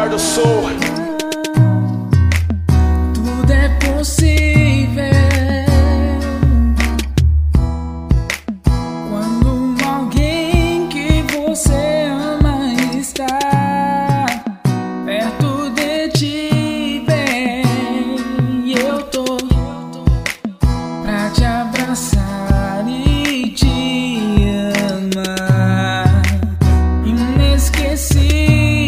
Eduardo Sou. Tudo é possível quando alguém que você ama está perto de ti, bem. Eu tô pra te abraçar e te amar. Inesquecível.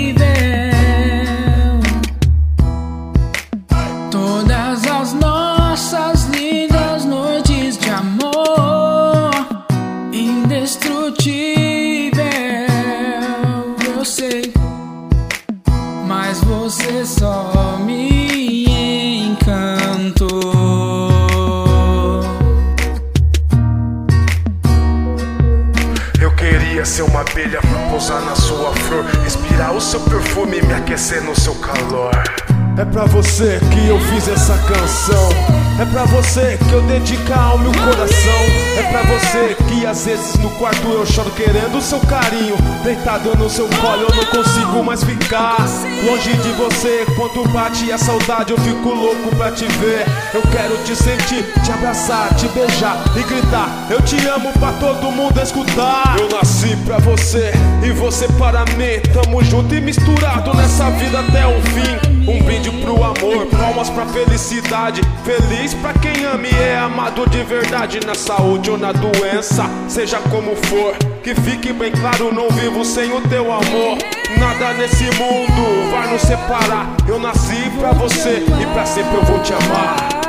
Todas as nossas lindas noites de amor, indestrutível, eu sei, mas você só me encantou. Eu queria ser uma abelha pra pousar na sua flor, respirar o seu perfume e me aquecer no seu calor. É pra você que eu fiz essa canção, é pra você que eu dedico a alma e o coração. É pra você que às vezes no quarto eu choro querendo o seu carinho. Deitado no seu colo eu não consigo mais ficar longe de você. Quando bate a saudade eu fico louco pra te ver. Eu quero te sentir, te abraçar, te beijar e gritar eu te amo pra todo mundo escutar. Eu nasci pra você e você para mim. Tamo junto e misturado nessa vida até o fim. Um brinde pro amor, palmas pra felicidade. Feliz pra quem ama e é amado de verdade. Na saúde ou na doença, seja como for, que fique bem claro, não vivo sem o teu amor. Nada nesse mundo vai nos separar. Eu nasci pra você e pra sempre eu vou te amar.